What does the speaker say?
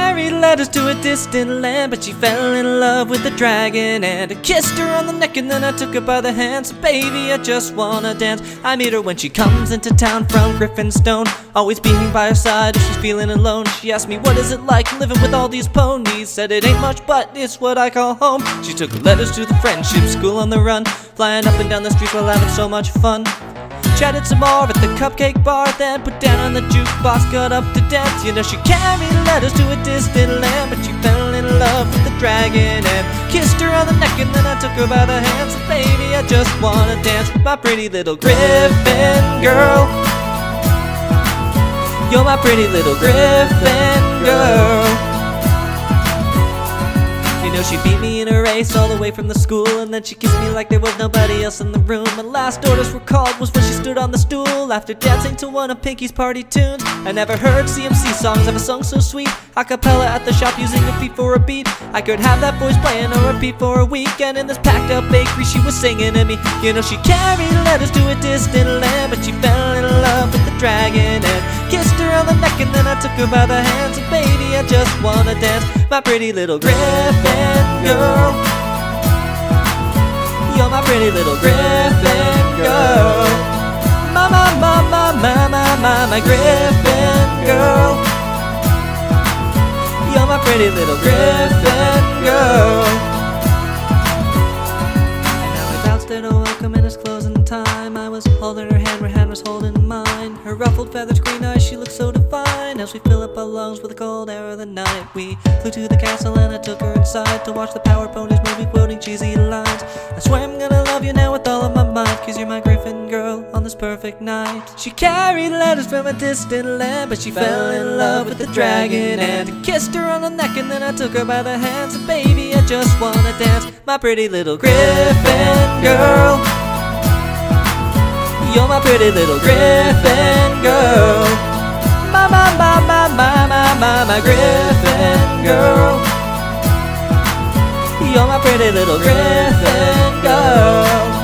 carried letters to a distant land, but she fell in love with the dragon. And I kissed her on the neck and then I took her by the hand. So baby, I just wanna dance. I meet her when she comes into town from Griffinstone, always being by her side if she's feeling alone. She asked me, what is it like living with all these ponies? Said it ain't much, but it's what I call home. She took letters to the friendship school on the run, flying up and down the streets while having so much fun. Chatted some more at the cupcake bar, then put down on the jukebox, got up to dance. You know she carried letters to a distant land, but she fell in love with the dragon. And kissed her on the neck and then I took her by the hand. So baby, I just wanna dance with my pretty little Griffin girl. You're my pretty little Griffin girl. You know she beat me in a race all the way from the school, and then she kissed me like there was nobody else in the room. My last orders were called was when she stood on the stool, after dancing to one of Pinky's party tunes. I never heard CMC songs ever sung so sweet, a cappella at the shop using her feet for a beat. I could have that voice playing on repeat for a week, and in this packed up bakery she was singing to me. You know she carried letters to a distant land, but she fell in love with the dragon. And kissed her on the neck and then I took her by the hand. So baby, I just wanna dance, my pretty little Griffin girl. You're my pretty little Griffin girl. My Griffin girl. You're my pretty little Griffin girl. And now we bounced at a welcome and it's closing time. I was holding her hand was holding mine. Her ruffled feathers, green eyes, she looked so divine. As we fill up our lungs with the cold air of the night, we flew to the castle and I took her inside to watch the Power Ponies movie, quoting cheesy lines. I swear I'm gonna love you now with all of my might, cause you're my Griffin girl on this perfect night. She carried letters from a distant land, but she fell in love with the dragon. And I kissed her on the neck and then I took her by the hand. So baby, I just wanna dance, my pretty little Griffin girl. You're my pretty little Griffin girl. My Griffin girl. You're my pretty little Griffin girl.